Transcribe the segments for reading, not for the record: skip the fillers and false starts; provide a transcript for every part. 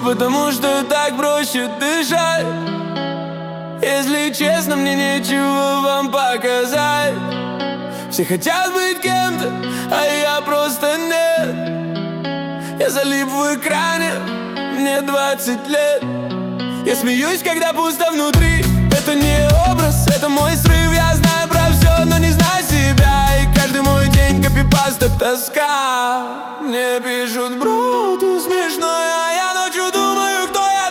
потому что так проще дышать. Если честно, мне нечего вам показать. Все хотят быть кем-то, а я просто нет. Я залип в экране, мне 20 лет. Я смеюсь, когда пусто внутри. Это не образ, это мой срыв. Я знаю про все, но не знаю себя. И каждый мой день копипаста тоска. Мне пишут: бро, ты смешной, а я ночью думаю, кто я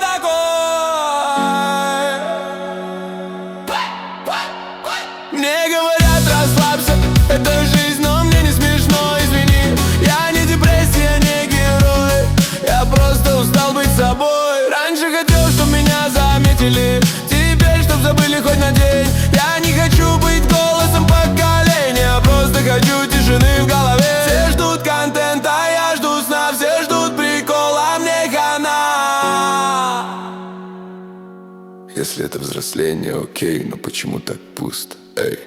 такой. Мне говорят: расслабься, это жизнь, но мне не смешно, извини. Я не депрессия, не герой. Я просто устал быть собой. Раньше хотел, чтоб меня заметили, теперь чтоб забыли хоть на день. Я не хочу быть голосом поколения, просто хочу тишины в голове. Все ждут контента, а я жду сна. Все ждут прикола, а мне хана. Если это взросление, окей, но почему так пусто, эй?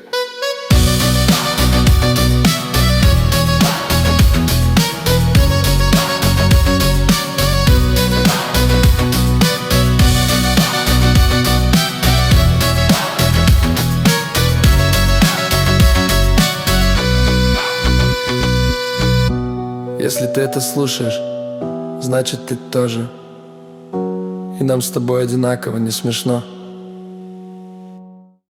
Если ты это слушаешь, значит ты тоже. И нам с тобой одинаково не смешно.